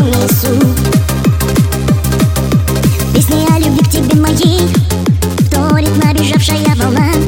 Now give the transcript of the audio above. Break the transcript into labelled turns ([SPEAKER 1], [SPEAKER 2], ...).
[SPEAKER 1] несу. Песни о любви к тебе моей вторит набежавшая волна.